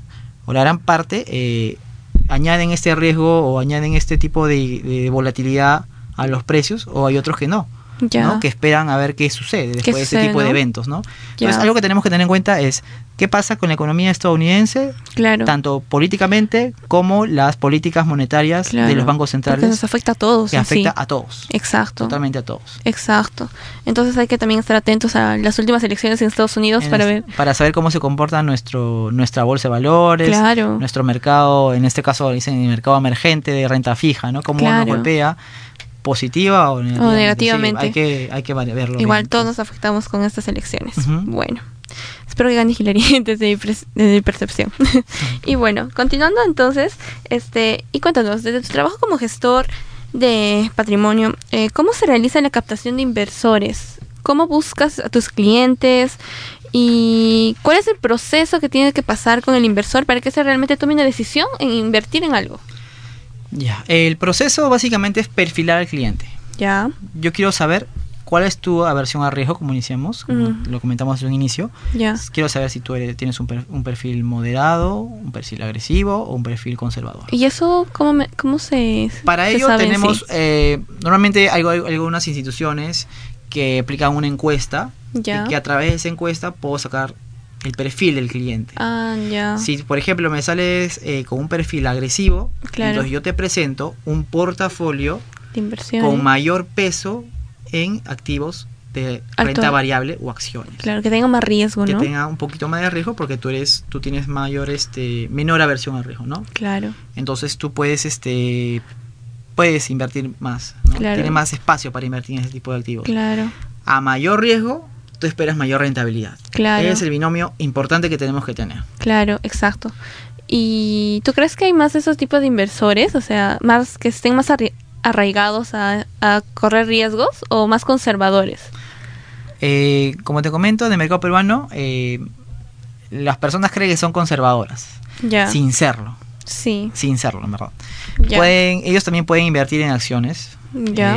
S5: o la gran parte, añaden este riesgo o añaden este tipo de volatilidad a los precios, o hay otros que no. ¿no? Que esperan a ver qué sucede después de este tipo de eventos, ¿no? Entonces, algo que tenemos que tener en cuenta es qué pasa con la economía estadounidense, tanto políticamente como las políticas monetarias de los bancos centrales.
S4: Porque nos afecta a todos.
S5: Que afecta a todos.
S4: Exacto.
S5: Totalmente a todos.
S4: Exacto. Entonces hay que también estar atentos a las últimas elecciones en Estados Unidos
S5: para saber cómo se comporta nuestra bolsa de valores, nuestro mercado, en este caso dicen el mercado emergente de renta fija, ¿no? Cómo nos golpea, positiva o
S4: negativamente.
S5: Sí, hay que verlo.
S4: Igual
S5: bien.
S4: todos nos afectamos con estas elecciones. Bueno, espero que gane Hillary desde mi percepción. Y bueno, continuando entonces, y cuéntanos, desde tu trabajo como gestor de patrimonio, ¿cómo se realiza la captación de inversores? ¿Cómo buscas a tus clientes? ¿Y cuál es el proceso que tiene que pasar con el inversor para que se realmente tome una decisión en invertir en algo?
S5: Ya, el proceso básicamente es perfilar al cliente.
S4: Ya.
S5: Yo quiero saber cuál es tu aversión a riesgo, como iniciamos, como lo comentamos desde un inicio.
S4: Ya.
S5: Quiero saber si tú tienes un perfil moderado, un perfil agresivo o un perfil conservador.
S4: ¿Y eso cómo se
S5: Para
S4: se
S5: ello
S4: sabe
S5: tenemos, normalmente hay algunas instituciones que aplican una encuesta, y que a través de esa encuesta puedo sacar el perfil del cliente.
S4: Ya.
S5: Si, por ejemplo, me sales con un perfil agresivo, entonces yo te presento un portafolio
S4: de inversión
S5: con mayor peso en activos de renta variable o acciones.
S4: Claro, que tenga más riesgo, ¿no?
S5: Que tenga un poquito más de riesgo porque tú tienes menor aversión al riesgo, ¿no?
S4: Claro.
S5: Entonces tú puedes invertir más, ¿no?
S4: Claro.
S5: Tienes más espacio para invertir en ese tipo de activos.
S4: Claro.
S5: A mayor riesgo, tú esperas mayor rentabilidad.
S4: Claro.
S5: Ese es el binomio importante que tenemos que tener.
S4: Claro, exacto. ¿Y tú crees que hay más de esos tipos de inversores? O sea, más que estén más arraigados a correr riesgos o más conservadores.
S5: Como te comento, en el mercado peruano, las personas creen que son conservadoras.
S4: Ya.
S5: Sin serlo.
S4: Sí.
S5: Sin serlo, en verdad.
S4: Ya.
S5: Ellos también pueden invertir en acciones.
S4: Ya.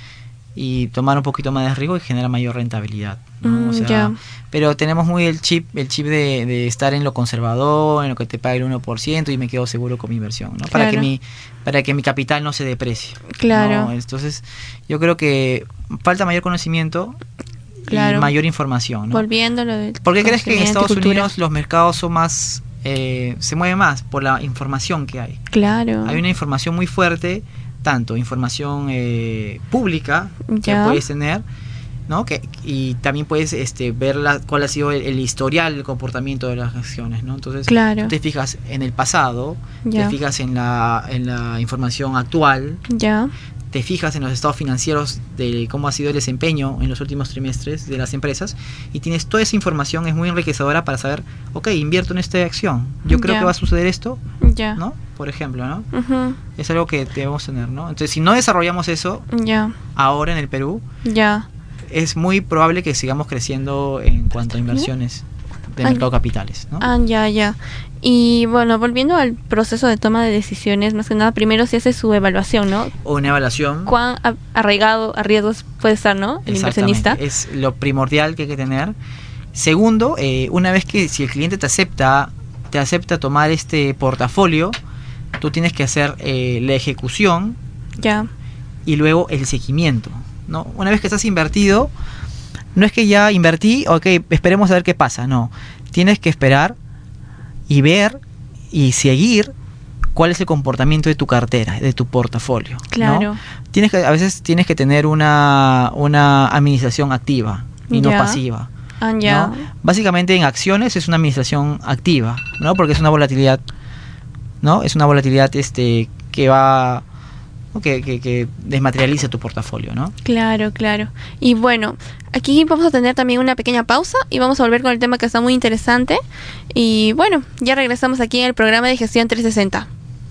S5: Y tomar un poquito más de riesgo y generar mayor rentabilidad, ¿no? Pero tenemos muy el chip de estar en lo conservador, en lo que te paga el 1% y me quedo seguro con mi inversión, ¿no? Para que mi capital no se deprecie.
S4: Claro.
S5: ¿no? Entonces, yo creo que falta mayor conocimiento y mayor información, ¿no?
S4: Volviéndolo.
S5: ¿Por qué crees que en Estados Unidos los mercados son más se mueven más? Por la información que hay.
S4: Claro.
S5: Hay una información muy fuerte, tanto información pública que puedes tener, ¿no? Y también puedes ver cuál ha sido el historial, el comportamiento de las acciones, ¿no? Entonces, tú te fijas en el pasado, te fijas en la información actual, te fijas en los estados financieros de cómo ha sido el desempeño en los últimos trimestres de las empresas y tienes toda esa información, es muy enriquecedora para saber, invierto en esta acción, yo creo que va a suceder esto, ¿no? Por ejemplo, ¿no? Es algo que debemos tener, ¿no? Entonces, si no desarrollamos eso ahora en el Perú, es muy probable que sigamos creciendo en cuanto a inversiones de mercado de capitales, ¿no?
S4: Y bueno, volviendo al proceso de toma de decisiones, más que nada, primero se hace su evaluación, ¿no?
S5: O una evaluación.
S4: ¿Cuán arraigado a riesgos puede estar, no? El inversionista.
S5: Es lo primordial que hay que tener. Segundo, una vez que si el cliente te acepta tomar este portafolio, tú tienes que hacer la ejecución y luego el seguimiento, ¿no? Una vez que estás invertido, no es que ya invertí, esperemos a ver qué pasa, no. Tienes que esperar y ver y seguir cuál es el comportamiento de tu cartera, de tu portafolio.
S4: Claro.
S5: ¿no? A veces tienes que tener una administración activa y no pasiva. ¿no? Básicamente en acciones es una administración activa, ¿no? Porque es una volatilidad, ¿no? Es una volatilidad que va, ¿no? que desmaterializa tu portafolio, ¿no?
S4: Claro. Y bueno, aquí vamos a tener también una pequeña pausa y vamos a volver con el tema que está muy interesante. Y bueno, ya regresamos aquí en el programa de Gestión 360.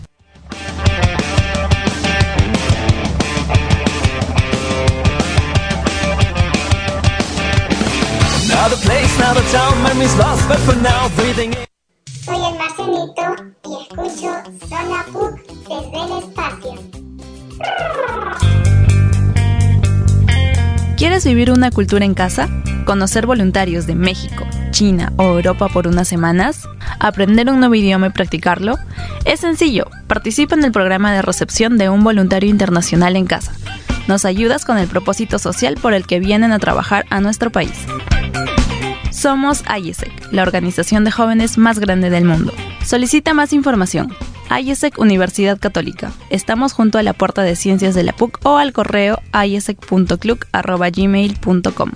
S18: Soy el Marcelito y escucho Zona PUC desde el espacio.
S9: ¿Quieres vivir una cultura en casa? ¿Conocer voluntarios de México, China o Europa por unas semanas? ¿Aprender un nuevo idioma y practicarlo? Es sencillo, participa en el programa de recepción de un voluntario internacional en casa. Nos ayudas con el propósito social por el que vienen a trabajar a nuestro país. Somos IESEC, la organización de jóvenes más grande del mundo. Solicita más información. IESEC Universidad Católica. Estamos junto a la Puerta de Ciencias de la PUC o al correo iesec.cluc@gmail.com.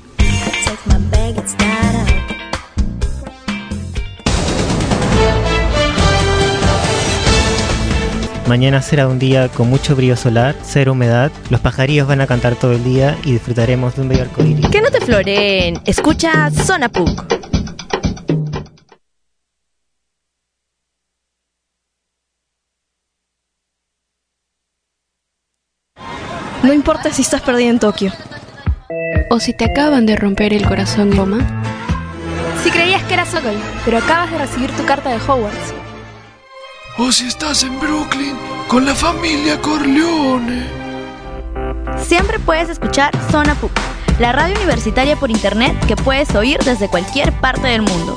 S19: Mañana será un día con mucho brillo solar, cero humedad, los pajarillos van a cantar todo el día y disfrutaremos de un bello arcoíris.
S10: Que no te floreen, escucha Zona PUC.
S7: No importa si estás perdido en Tokio.
S20: O si te acaban de romper el corazón en Roma.
S7: Si creías que eras Sokol, pero acabas de recibir tu carta de Hogwarts.
S21: O si estás en Brooklyn con la familia Corleone.
S13: Siempre puedes escuchar Zona PUC, la radio universitaria por internet que puedes oír desde cualquier parte del mundo.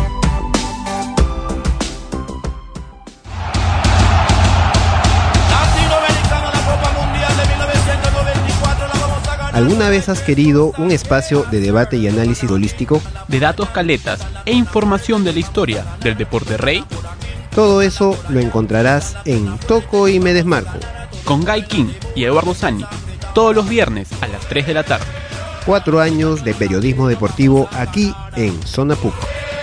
S22: ¿Alguna vez has querido un espacio de debate y análisis holístico?
S17: De datos caletas e información de la historia del deporte rey.
S22: Todo eso lo encontrarás en Toco y Me Desmarco.
S17: Con Guy King y Eduardo Sani, todos los viernes a las 3 de la tarde.
S22: 4 años de periodismo deportivo aquí en Zona PUC.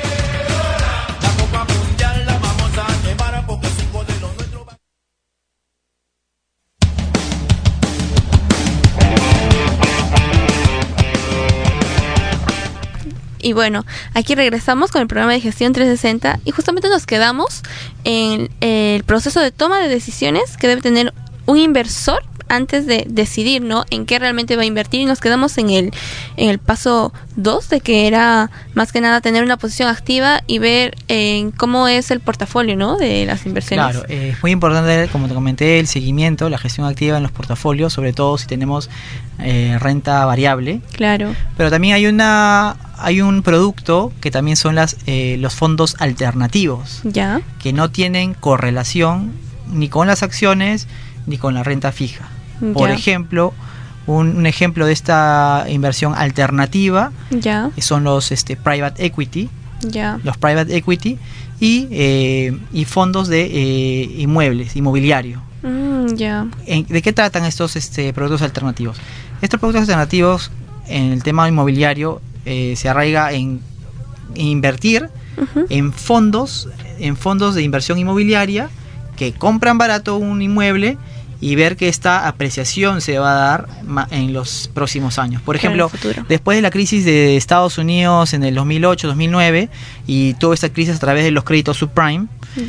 S4: Y bueno, aquí regresamos con el programa de gestión 360 y justamente nos quedamos en el proceso de toma de decisiones que debe tener un inversor antes de decidir, ¿no?, en qué realmente va a invertir, y nos quedamos en el paso 2, de que era más que nada tener una posición activa y ver cómo es el portafolio, ¿no?, de las inversiones.
S5: Claro, es muy importante, como te comenté, el seguimiento, la gestión activa en los portafolios, sobre todo si tenemos renta variable.
S4: Claro.
S5: Pero también hay un producto que también son los fondos alternativos,
S4: ya,
S5: que no tienen correlación ni con las acciones ni con la renta fija. Por ejemplo, un ejemplo de esta inversión alternativa son los private equity, los private equity y fondos de inmobiliario. ¿De qué tratan estos productos alternativos? Estos productos alternativos en el tema inmobiliario se arraiga en invertir en fondos de inversión inmobiliaria que compran barato un inmueble y ver que esta apreciación se va a dar en los próximos años. Por ejemplo, después de la crisis de Estados Unidos en el 2008-2009 y toda esta crisis a través de los créditos subprime,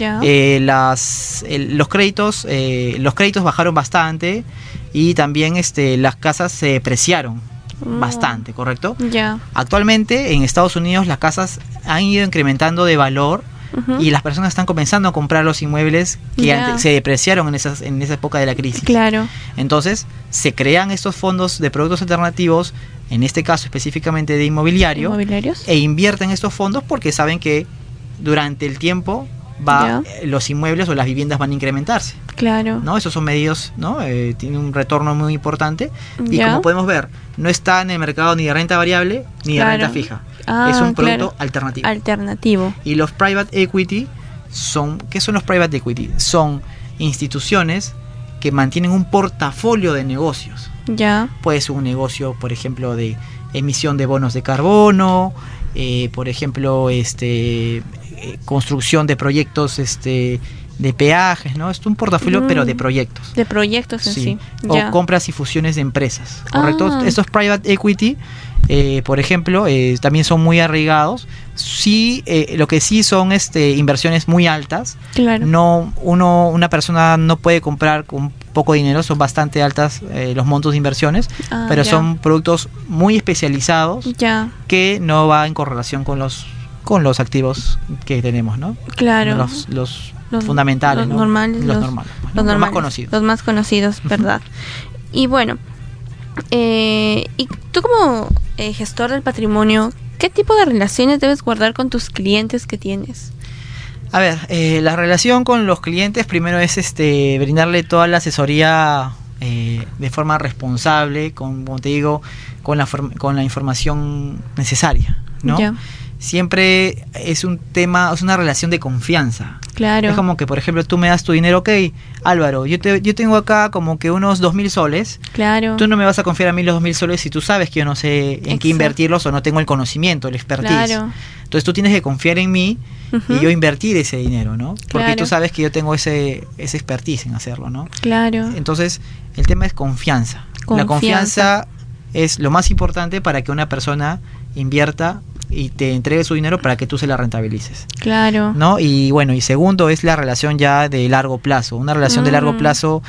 S5: los créditos bajaron bastante y también las casas se depreciaron bastante, ¿correcto? Actualmente en Estados Unidos las casas han ido incrementando de valor y las personas están comenzando a comprar los inmuebles que se depreciaron en esa época de la crisis.
S4: Claro.
S5: Entonces se crean estos fondos de productos alternativos, en este caso específicamente de inmobiliarios, e invierten estos fondos porque saben que durante el tiempo los inmuebles o las viviendas van a incrementarse.
S4: Claro.
S5: ¿No? Esos son medios, ¿no? Tiene un retorno muy importante y como podemos ver, no está en el mercado ni de renta variable ni de renta fija. Es un producto alternativo. Y los private equity ¿qué son los private equity? Son instituciones que mantienen un portafolio de negocios. Puede ser un negocio, por ejemplo, de emisión de bonos de carbono, por ejemplo, construcción de proyectos de peajes, ¿no? Es un portafolio pero de proyectos.
S4: De proyectos en sí.
S5: O compras y fusiones de empresas, ¿correcto? Estos private equity, por ejemplo, también son muy arraigados. Sí, lo que sí son inversiones muy altas. Claro. Una persona no puede comprar con poco dinero, son bastante altas los montos de inversiones, pero son productos muy especializados que no va en correlación con los activos que tenemos, ¿no?
S4: Claro.
S5: Los fundamentales,
S4: los normales,
S5: los más conocidos.
S4: Los más conocidos, ¿verdad? Y bueno, Y tú como gestor del patrimonio, ¿qué tipo de relaciones debes guardar con tus clientes que tienes?
S5: A ver, la relación con los clientes primero es brindarle toda la asesoría de forma responsable, como te digo, con la información necesaria, ¿no?
S4: Ya.
S5: Siempre es un tema, es una relación de confianza.
S4: Claro.
S5: Es como que, por ejemplo, tú me das tu dinero, ok, Álvaro, yo tengo acá como que unos 2,000 soles.
S4: Claro.
S5: Tú no me vas a confiar a mí los 2,000 soles si tú sabes que yo no sé en qué invertirlos o no tengo el conocimiento, el expertise.
S4: Claro.
S5: Entonces tú tienes que confiar en mí y yo invertir ese dinero, ¿no? Porque
S4: Claro.
S5: tú sabes que yo tengo ese expertise en hacerlo, ¿no?
S4: Claro.
S5: Entonces, el tema es confianza. La confianza es lo más importante para que una persona invierta y te entregue su dinero para que tú se la rentabilices.
S4: Claro.
S5: ¿No? Y bueno, y segundo es la relación ya de largo plazo. Una relación de largo plazo,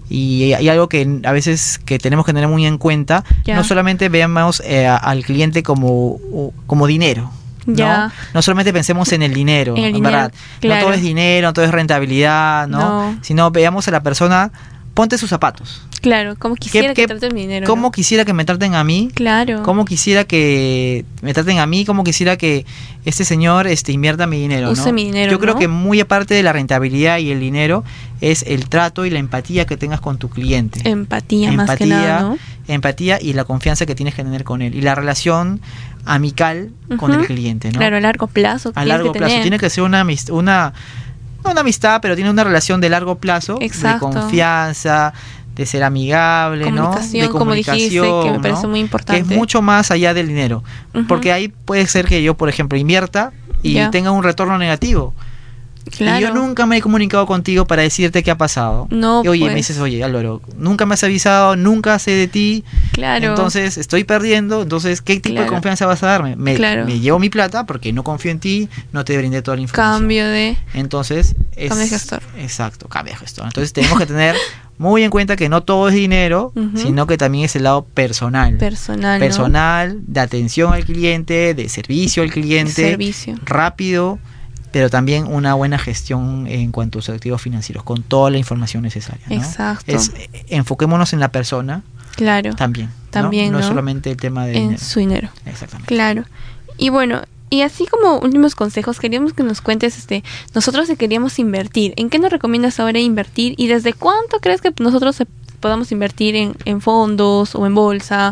S5: y hay algo que a veces que tenemos que tener muy en cuenta, no solamente veamos al cliente como dinero.
S4: Ya.
S5: No solamente pensemos en el dinero, ¿verdad?
S4: Claro.
S5: No todo es dinero, no todo es rentabilidad, ¿no? Sino veamos a la persona, ponte sus zapatos.
S4: Claro, como quisiera que traten mi dinero.
S5: ¿Cómo quisiera que me traten a mí?
S4: Claro.
S5: ¿Cómo quisiera que me traten a mí? ¿Cómo quisiera que este señor invierta mi dinero?
S4: Use mi dinero.
S5: Yo creo que muy aparte de la rentabilidad y el dinero, es el trato y la empatía que tengas con tu cliente.
S4: Empatía más que nada, ¿no?
S5: Empatía y la confianza que tienes que tener con él. Y la relación amical con el cliente, ¿no?
S4: Claro, a largo plazo.
S5: A largo plazo. Tiene que ser no una amistad, pero tiene una relación de largo plazo.
S4: Exacto.
S5: De confianza, de ser amigable,
S4: comunicación,
S5: ¿no? De
S4: como dijiste, que me parece muy importante.
S5: Que es mucho más allá del dinero. Porque ahí puede ser que yo, por ejemplo, invierta y tenga un retorno negativo.
S4: Claro.
S5: Y yo nunca me he comunicado contigo para decirte qué ha pasado.
S4: No,
S5: y oye,
S4: pues.
S5: me dices, oye, Álvaro, nunca me has avisado, nunca sé de ti.
S4: Claro.
S5: Entonces estoy perdiendo. Entonces, ¿qué tipo de confianza vas a darme? Me llevo mi plata porque no confío en ti, no te brindé toda la información.
S4: Cambio de...
S5: Entonces,
S4: cambio de gestor.
S5: Exacto, cambio de gestor. Entonces tenemos que tener muy en cuenta que no todo es dinero, sino que también es el lado personal. Personal, de atención al cliente, de servicio al cliente. Rápido, pero también una buena gestión en cuanto a sus activos financieros, con toda la información necesaria, ¿no?
S4: Exacto.
S5: Enfoquémonos en la persona.
S4: Claro.
S5: También,
S4: ¿no?
S5: No es solamente el tema de dinero.
S4: su dinero.
S5: Exactamente.
S4: Claro. Y bueno, y así como últimos consejos, queríamos que nos cuentes, nosotros queríamos invertir. ¿En qué nos recomiendas ahora invertir? ¿Y desde cuánto crees que nosotros podamos invertir en fondos o en bolsa?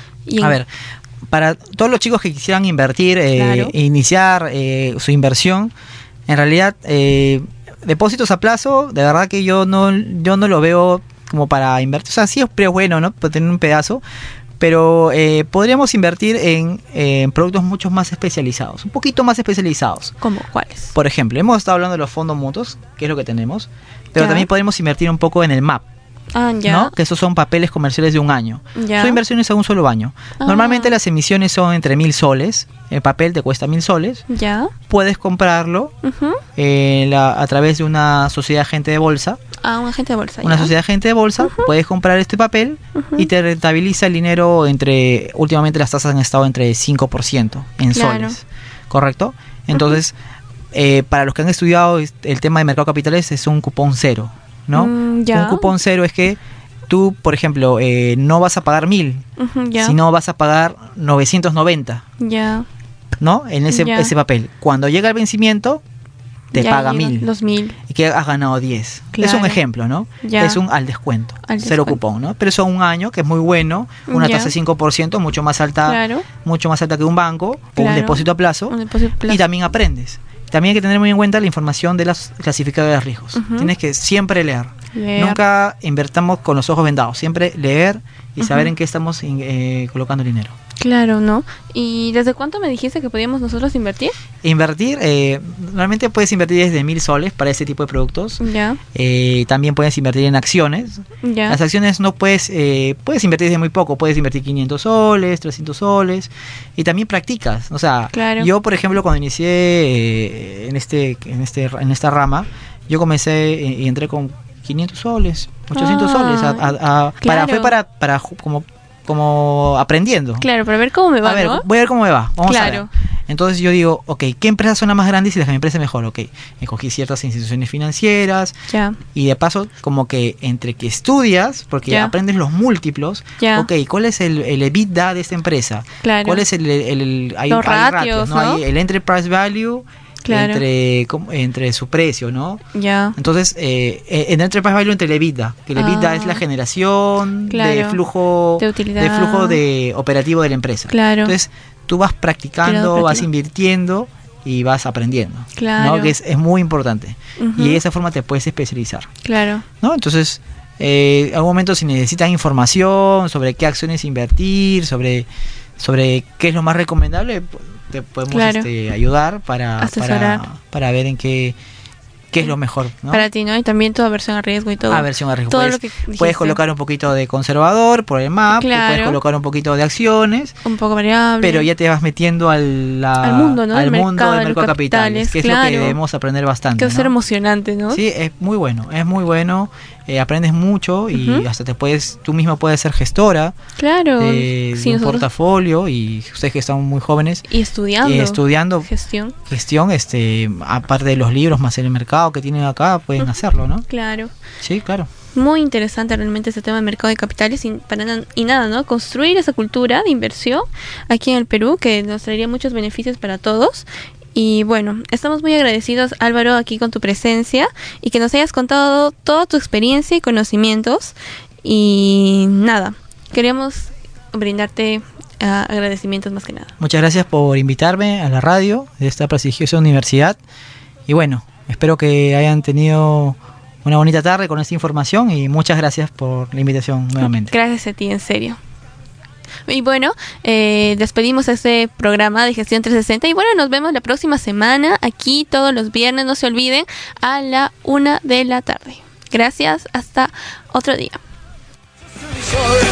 S5: A ver, para todos los chicos que quisieran invertir e iniciar su inversión, en realidad depósitos a plazo, de verdad que yo no lo veo como para invertir. O sea, sí es bueno, ¿no? Para tener un pedazo, pero podríamos invertir en productos mucho más especializados, un poquito más especializados.
S4: ¿Cómo? ¿Cuáles?
S5: Por ejemplo, hemos estado hablando de los fondos mutuos, que es lo que tenemos, pero también podemos invertir un poco en el MAP. ¿No? Que esos son papeles comerciales de un año. Son inversiones a un solo año. Normalmente las emisiones son entre 1.000 soles. El papel te cuesta 1.000 soles. Puedes comprarlo a través de una sociedad agente de bolsa.
S4: Un agente de bolsa.
S5: Una sociedad agente de bolsa. Puedes comprar este papel y te rentabiliza el dinero últimamente las tasas han estado entre 5% en soles. ¿Correcto? Entonces, para los que han estudiado el tema de mercado de capitales, es un cupón cero, ¿no? Un cupón cero es que tú, por ejemplo, no vas a pagar 1.000, sino vas a pagar 990, ¿no? En ese papel. Cuando llega el vencimiento, te paga 1.000.
S4: Los 1.000.
S5: Y que has ganado 10. Es un ejemplo, ¿no? Es un al descuento. Cero cupón, ¿no? Pero eso un año, que es muy bueno, una tasa de 5%, mucho más alta que un banco, o un depósito a plazo. Y también aprendes. También hay que tener muy en cuenta la información de las clasificadoras de riesgos. Tienes que siempre leer. Nunca invertamos con los ojos vendados. Siempre leer y saber en qué estamos colocando el dinero.
S4: Claro, ¿no? ¿Y desde cuánto me dijiste que podíamos nosotros invertir?
S5: Invertir, normalmente puedes invertir desde 1.000 soles para ese tipo de productos. También puedes invertir en acciones. Las acciones no puedes invertir desde muy poco. Puedes invertir 500 soles, 300 soles. Y también practicas. O sea, yo, por ejemplo, cuando inicié en esta rama, yo comencé y entré con 500 soles, 800 soles. Fue para como aprendiendo.
S4: Claro, para ver cómo me va, ¿no?
S5: Voy a ver cómo me va. Vamos a ver. Entonces yo digo, ok, ¿qué empresas son las más grandes y las que me parecen mejor? Ok, escogí ciertas instituciones financieras y de paso como que entre que estudias, porque aprendes los múltiplos, ok, ¿cuál es el EBITDA de esta empresa?
S4: Claro.
S5: ¿Cuál es hay ratios, ¿no? Hay el enterprise value entre su precio, ¿no? Entonces, en enterprise value entre el EBITDA, que el EBITDA es la generación de flujo de utilidad, de flujo de operativo de la empresa. Entonces, tú vas practicando, vas invirtiendo y vas aprendiendo, ¿no? Que es muy importante. Y de esa forma te puedes especializar. ¿No? Entonces, en algún momento si necesitan información sobre qué acciones invertir, sobre qué es lo más recomendable, te podemos ayudar para ver en qué es lo mejor, ¿no?
S4: Para ti, ¿no? Y también tu aversión a riesgo y todo.
S5: Aversión a riesgo. Puedes colocar un poquito de conservador por el MAP, puedes colocar un poquito de acciones.
S4: Un poco variable.
S5: Pero ya te vas metiendo al mundo, ¿no? Al mundo del mercado de capitales, que es lo que debemos aprender bastante.
S4: Que va a ser emocionante, ¿no?
S5: Sí, es muy bueno. Aprendes mucho y hasta tú misma puedes ser gestora de un portafolio, y ustedes que están muy jóvenes
S4: y estudiando
S5: gestión, aparte de los libros más el mercado que tienen acá, pueden hacerlo, ¿no? Sí, claro.
S4: Muy interesante realmente este tema del mercado de capitales y nada, ¿no? Construir esa cultura de inversión aquí en el Perú que nos traería muchos beneficios para todos. Y bueno, estamos muy agradecidos, Álvaro, aquí con tu presencia y que nos hayas contado toda tu experiencia y conocimientos. Y nada, queremos brindarte agradecimientos más que nada.
S5: Muchas gracias por invitarme a la radio de esta prestigiosa universidad. Y bueno, espero que hayan tenido una bonita tarde con esta información y muchas gracias por la invitación nuevamente.
S4: Gracias a ti, en serio. Y bueno, despedimos este programa de Gestión 360 y bueno, nos vemos la próxima semana aquí todos los viernes, no se olviden, a la 1 de la tarde. Gracias, hasta otro día.